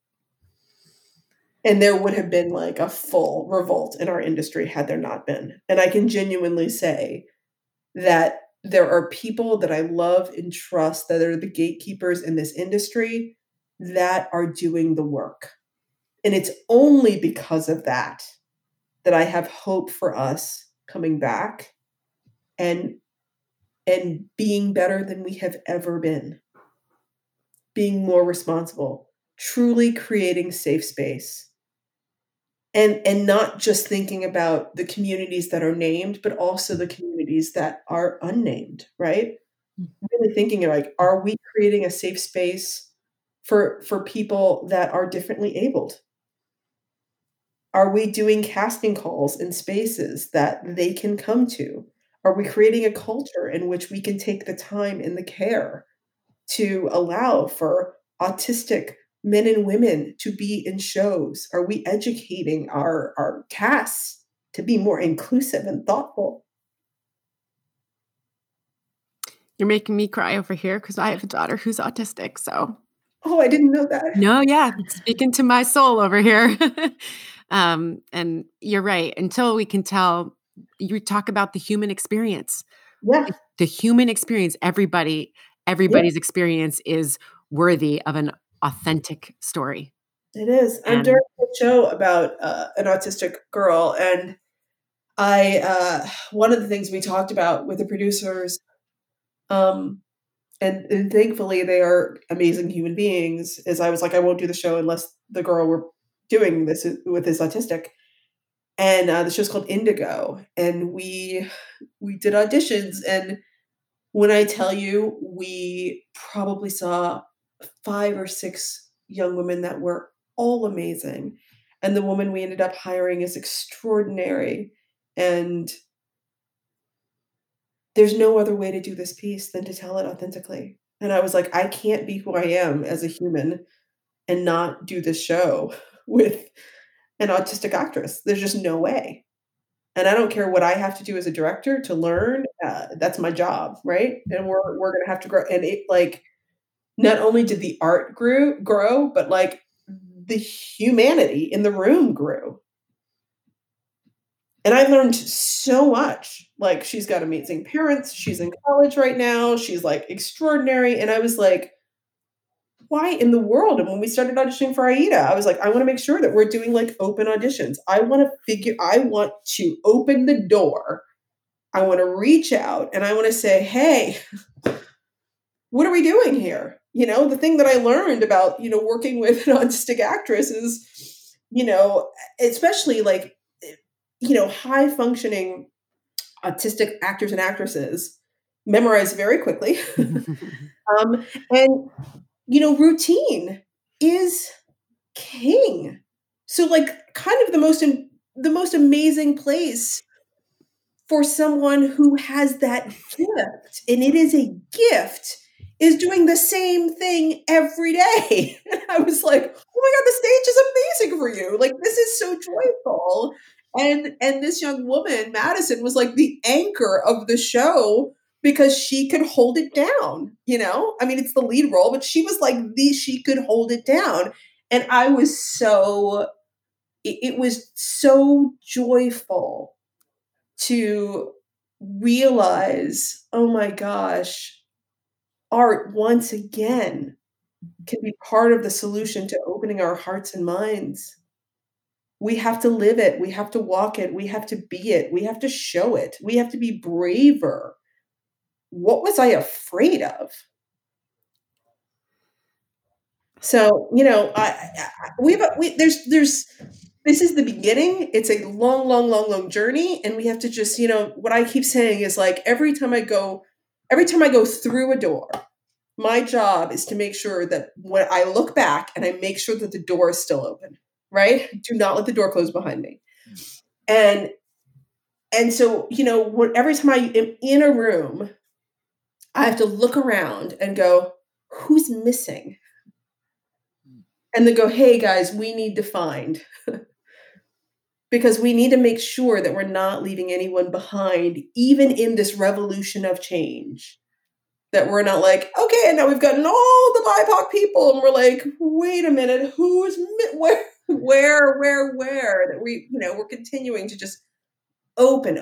Speaker 4: and there would have been like a full revolt in our industry had there not been. And I can genuinely say that there are people that I love and trust that are the gatekeepers in this industry that are doing the work. And it's only because of that that I have hope for us coming back and being better than we have ever been, being more responsible, truly creating safe space. And not just thinking about the communities that are named, but also the communities that are unnamed, right? Really thinking like, are we creating a safe space for people that are differently abled? Are we doing casting calls in spaces that they can come to? Are we creating a culture in which we can take the time and the care to allow for autistic men and women to be in shows? Are we educating our casts to be more inclusive and thoughtful?
Speaker 3: You're making me cry over here because I have a daughter who's autistic, so
Speaker 4: Oh, I didn't know that.
Speaker 3: no, yeah, speaking to my soul over here. And you're right, until we can tell you talk about the human experience.
Speaker 4: Yeah,
Speaker 3: The human experience,
Speaker 4: yeah,
Speaker 3: everybody's experience is worthy of an authentic story.
Speaker 4: it is. I'm
Speaker 3: And
Speaker 4: doing a show about an autistic girl, and I one of the things we talked about with the producers, um, and thankfully they are amazing human beings, is I was like, I won't do the show unless the girl we're doing this with is autistic. And the show's called Indigo, and we did auditions, and when I tell you, we probably saw 5 or 6 young women that were all amazing, and the woman we ended up hiring is extraordinary, and there's no other way to do this piece than to tell it authentically. And I was like, I can't be who I am as a human and not do this show with an autistic actress. There's just no way. And I don't care what I have to do as a director to learn. That's my job, right? And we're gonna have to grow. And it like not only did the art grow, but like the humanity in the room grew. And I learned so much. Like, she's got amazing parents, she's in college right now, she's, like, extraordinary, and I was like, "Why in the world?" And when we started auditioning for Aida, I was like, "I wanna make sure that we're doing, like, open auditions. I want to open the door. I wanna reach out, and I wanna say, 'Hey, what are we doing here?'" The thing that I learned about, working with an autistic actress is, especially, like, high functioning autistic actors and actresses memorize very quickly. And routine is king. So like kind of the most amazing place for someone who has that gift, and it is a gift, is doing the same thing every day. And I was like, "Oh my god, the stage is amazing for you. Like this is so joyful." And this young woman, Madison, was like the anchor of the show because she could hold it down. I mean, it's the lead role, but she was like she could hold it down. And I was it was so joyful to realize, oh my gosh, art once again can be part of the solution to opening our hearts and minds. We have to live it. We have to walk it. We have to be it. We have to show it. We have to be braver. What was I afraid of? So, there's this is the beginning. It's a long, long, long, long journey. And we have to just, what I keep saying is like, every time I go through a door, my job is to make sure that when I look back and I make sure that the door is still open, right? Do not let the door close behind me. And so, every time I am in a room, I have to look around and go, who's missing? And then go, hey guys, we need to find. Because we need to make sure that we're not leaving anyone behind, even in this revolution of change. That we're not like, okay, now we've gotten all the BIPOC people, and we're like, wait a minute, who's where? That we're continuing to just open.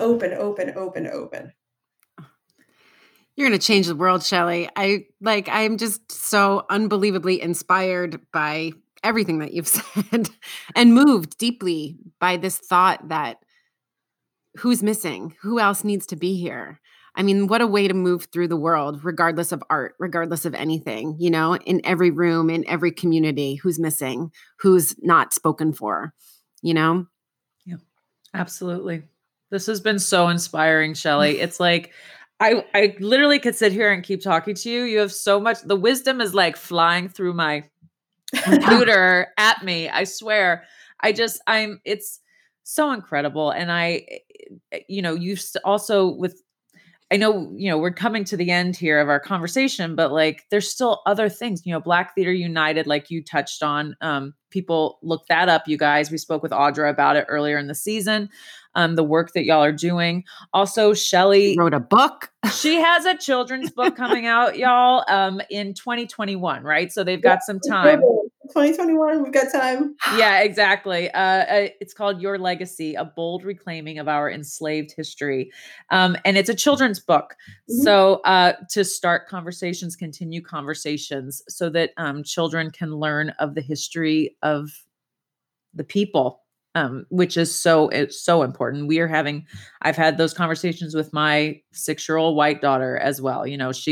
Speaker 3: You're going to change the world, Shelley. I'm just so unbelievably inspired by everything that you've said and moved deeply by this thought that who's missing? Who else needs to be here? I mean, what a way to move through the world, regardless of art, regardless of anything, in every room, in every community, who's missing, who's not spoken for,
Speaker 2: Yeah, absolutely. This has been so inspiring, Shelley. It's like, I literally could sit here and keep talking to you. You have so much, the wisdom is like flying through my computer at me. I swear. It's so incredible. And you've also I know, we're coming to the end here of our conversation, but like, there's still other things, Black Theater United, like you touched on, people look that up, you guys. We spoke with Audra about it earlier in the season. The work that y'all are doing. Also, Shelley
Speaker 3: wrote a book.
Speaker 2: She has a children's book coming out, y'all, in 2021, right? So they've got some time.
Speaker 4: 2021, we've got time.
Speaker 2: Yeah, exactly. It's called Your Legacy, A Bold Reclaiming of Our Enslaved History. And it's a children's book. Mm-hmm. So to start conversations, continue conversations so that children can learn of the history of the people. Which is so important. I've had those conversations with my 6-year-old white daughter as well.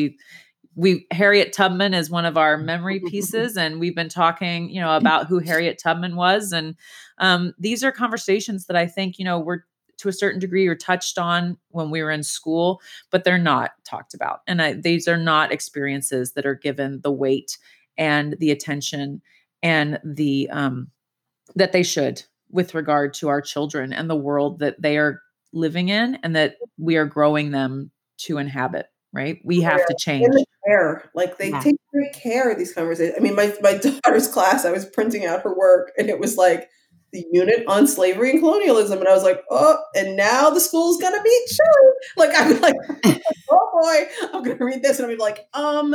Speaker 2: Harriet Tubman is one of our memory pieces, and we've been talking, about who Harriet Tubman was. And these are conversations that I think, were to a certain degree or touched on when we were in school, but they're not talked about. And these are not experiences that are given the weight and the attention and the that they should, with regard to our children and the world that they are living in and that we are growing them to inhabit, right? We have to change.
Speaker 4: And the care. Like they take great care of these conversations. I mean, my daughter's class, I was printing out her work and it was like the unit on slavery and colonialism. And I was like, oh, and now the school's going to be true. Like, I'm like, oh boy, I'm going to read this. And I'm like,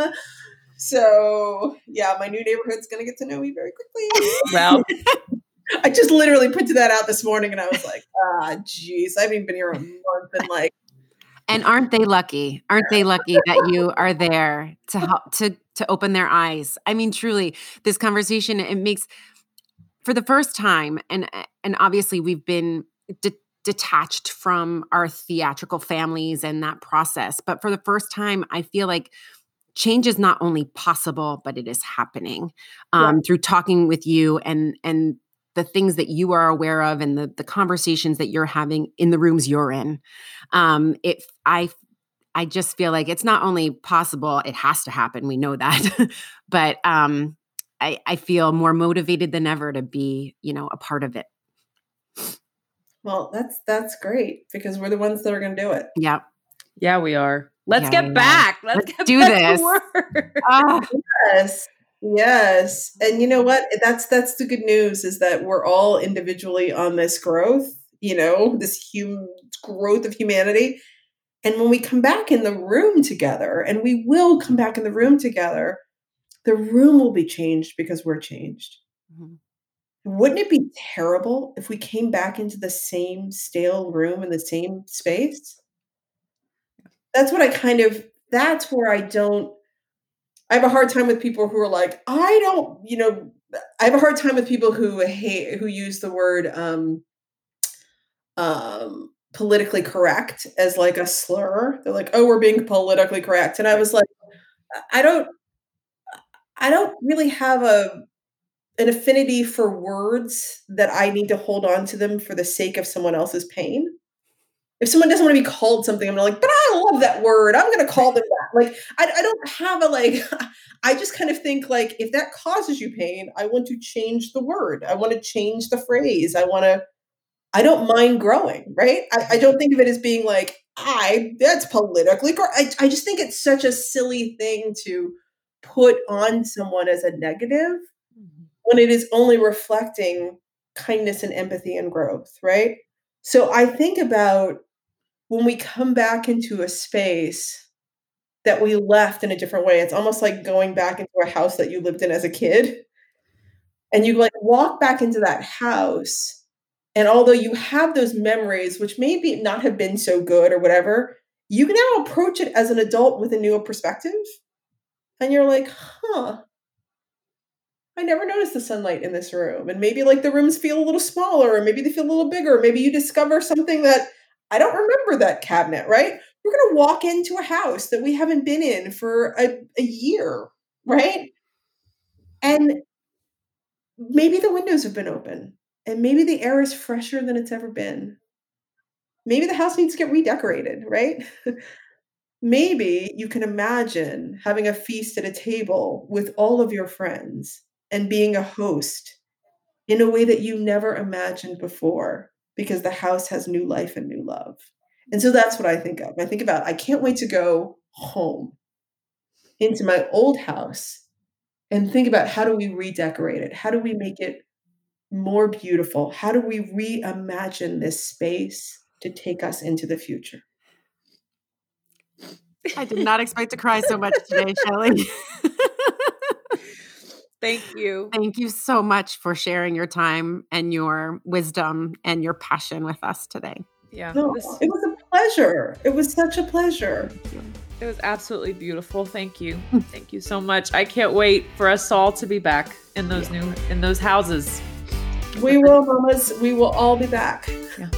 Speaker 4: so yeah, my new neighborhood's going to get to know me very quickly.
Speaker 2: Well,
Speaker 4: I just literally printed that out this morning and I was like, geez, I haven't even been here a month and like.
Speaker 3: And aren't they lucky? Aren't they lucky that you are there to help to open their eyes? I mean, truly, this conversation, it makes, for the first time, and obviously we've been detached from our theatrical families and that process, but for the first time, I feel like change is not only possible, but it is happening through talking with you and the things that you are aware of and the conversations that you're having in the rooms you're in. I just feel like it's not only possible, it has to happen. We know that, but I feel more motivated than ever to be, a part of it.
Speaker 4: Well, that's great because we're the ones that are going to do it.
Speaker 3: Yeah.
Speaker 2: Yeah, we are. Let's get back. Let's
Speaker 3: do this.
Speaker 4: Yes. And you know what? That's the good news is that we're all individually on this growth, this growth of humanity. And when we come back in the room together, and we will come back in the room together, the room will be changed because we're changed. Mm-hmm. Wouldn't it be terrible if we came back into the same stale room in the same space? That's what that's where I have a hard time with people who are like, I have a hard time with people who use the word politically correct as like a slur. They're like, oh, we're being politically correct. And I was like, I don't really have an affinity for words that I need to hold on to them for the sake of someone else's pain. If someone doesn't wanna be called something, I'm like, "But I love that word. I'm gonna call them that." Like, I don't have a, like I just kind of think, like, if that causes you pain, I want to change the word. I wanna change the phrase. I don't mind growing, right? I don't think of it as being like, that's politically correct. I just think it's such a silly thing to put on someone as a negative when it is only reflecting kindness and empathy and growth, right? So I think about when we come back into a space that we left in a different way, it's almost like going back into a house that you lived in as a kid, and you, like, walk back into that house, and although you have those memories, which maybe not have been so good or whatever, you can now approach it as an adult with a newer perspective, and you're like, "Huh, I never noticed the sunlight in this room," and maybe, like, the rooms feel a little smaller, or maybe they feel a little bigger, maybe you discover something that, "I don't remember that cabinet," right? We're gonna walk into a house that we haven't been in for a year, right? And maybe the windows have been open, and maybe the air is fresher than it's ever been. Maybe the house needs to get redecorated, right? Maybe you can imagine having a feast at a table with all of your friends and being a host in a way that you never imagined before because the house has new life and new love. And so that's what I think of. I think about, I can't wait to go home into my old house and think about, how do we redecorate it? How do we make it more beautiful? How do we reimagine this space to take us into the future?
Speaker 3: I did not expect to cry so much today, Shelley.
Speaker 2: Thank you.
Speaker 3: Thank you so much for sharing your time and your wisdom and your passion with us today.
Speaker 2: Yeah.
Speaker 4: No, it was a pleasure. It was such a pleasure.
Speaker 2: It was absolutely beautiful. Thank you. Thank you so much. I can't wait for us all to be back in those houses.
Speaker 4: We will, mamas. We will all be back.
Speaker 2: Yeah.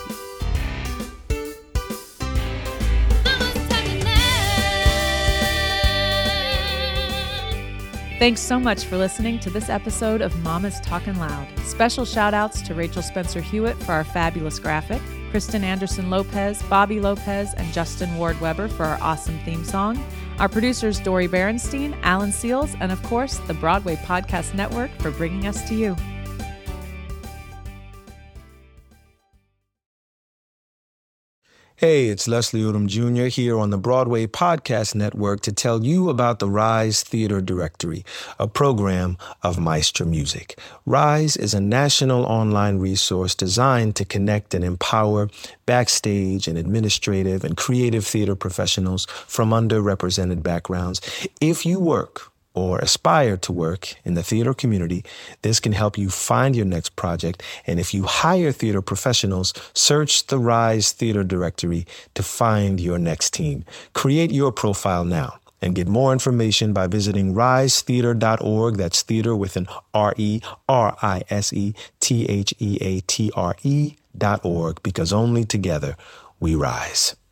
Speaker 2: Thanks so much for listening to this episode of Mama's Talkin' Loud. Special shout outs to Rachel Spencer Hewitt for our fabulous graphic, Kristen Anderson Lopez, Bobby Lopez, and Justin Ward Weber for our awesome theme song, our producers Dori Berenstein, Alan Seals, and of course, the Broadway Podcast Network for bringing us to you.
Speaker 5: Hey, it's Leslie Odom Jr. here on the Broadway Podcast Network to tell you about the Rise Theater Directory, a program of Maestra Music. Rise is a national online resource designed to connect and empower backstage and administrative and creative theater professionals from underrepresented backgrounds. If you work or aspire to work in the theater community, this can help you find your next project. And if you hire theater professionals, search the Rise Theater Directory to find your next team. Create your profile now and get more information by visiting risetheater.org. That's theater with an RERISETHEATRE.org, because only together we rise.